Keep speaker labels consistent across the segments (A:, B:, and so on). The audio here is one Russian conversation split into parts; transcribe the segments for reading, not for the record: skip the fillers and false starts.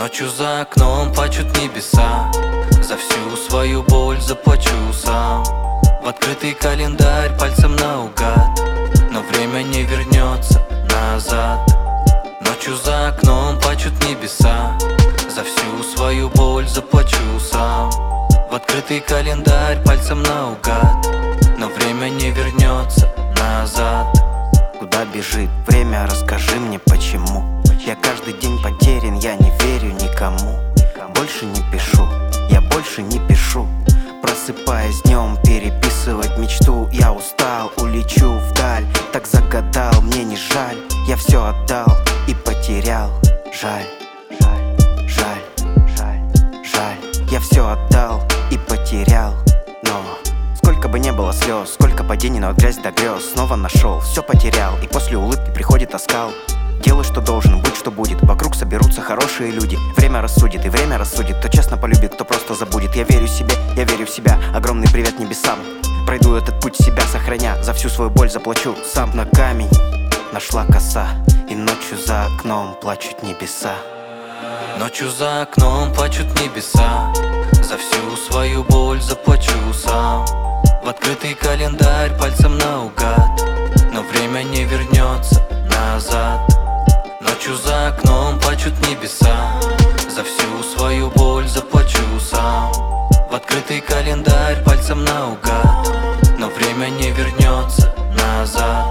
A: Ночью за окном плачут небеса, за всю свою боль заплачу сам. В открытый календарь пальцем наугад, но время не вернется назад. Ночью за окном плачут небеса, за всю свою боль заплачу сам. В открытый календарь пальцем наугад, но время не вернется назад.
B: Куда бежит время, расскажи мне почему. Я каждый день потерян, я не верю никому. Больше не пишу, я больше не пишу. Просыпаясь днем, переписывать мечту. Я устал, улечу вдаль, так загадал, мне не жаль. Я все отдал и потерял, жаль, жаль, жаль, жаль, жаль. Я все отдал и потерял, но сколько бы не было слез, сколько падений, но от грязи до грез. Снова нашел, все потерял, и после улыбки приходит оскал. Делай, что должен, будь, что будет. Вокруг соберутся хорошие люди. Время рассудит, и время рассудит. Кто честно полюбит, кто просто забудет. Я верю себе, я верю в себя. Огромный привет небесам. Пройду этот путь себя сохраня. За всю свою боль заплачу сам. На камень нашла коса, и ночью за окном плачут небеса.
A: Ночью за окном плачут небеса, за всю свою боль заплачу сам. В открытый календарь пальцем наугад, но время не вернется назад. Ночью за окном плачут небеса, за всю свою боль заплачу сам. В открытый календарь пальцем наугад, но время не вернется назад.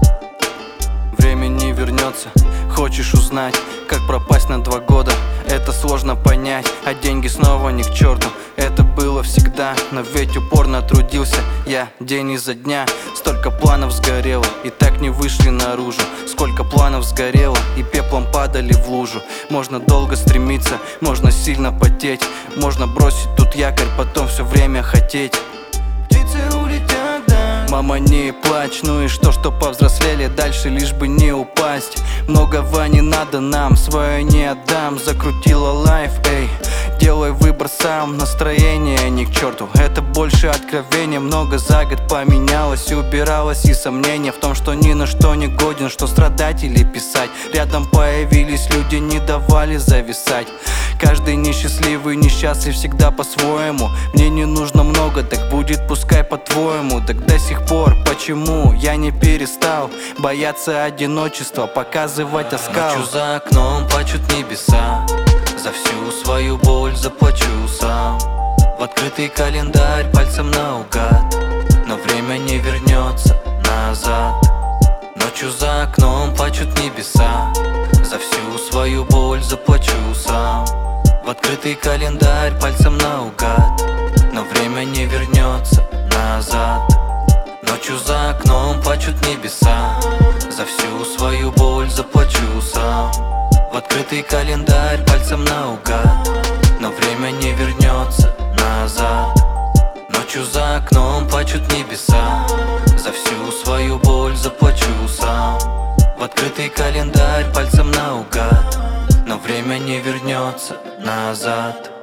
A: Время не вернется. Хочешь узнать, как пропасть на 2 года? Это сложно понять, а деньги снова не к черту. Это было всегда, но ведь упорно трудился я день изо дня. Столько планов сгорело и так не вышли наружу. Сколько планов сгорело и пеплом падали в лужу. Можно долго стремиться, можно сильно потеть, можно бросить тут якорь, потом все время хотеть. Птицы улетят, да. Мама, не плачь, ну и что повзрослели, дальше лишь бы не упасть. Многого не надо нам, свое не отдам. Закрутила лайф, эй, делай выбор сам. Настроение не к черту, это больше откровение. Много за год поменялось, убиралось и сомнения в том, что ни на что не годен, что страдать или писать. Рядом появились люди, не давали зависать. Каждый несчастливый, несчастлив всегда по-своему. Мне не нужно много, так будет пускай по-твоему. Так до сих пор, почему я не перестал бояться одиночества, показывать оскал? Ночью за окном плачут небеса, за всю свою боль заплачу сам. В открытый календарь пальцем наугад, но время не вернется назад. Ночью за окном плачут небеса, за всю свою боль заплачу сам. В открытый календарь пальцем наугад, но время не вернется назад. Ночью за окном плачут небеса, за всю свою боль заплачу сам. В открытый календарь пальцем наугад, но время не вернется назад. Ночью за окном плачут небеса, за всю свою боль заплачу сам. В открытый календарь пальцем наугад, но время не вернется назад.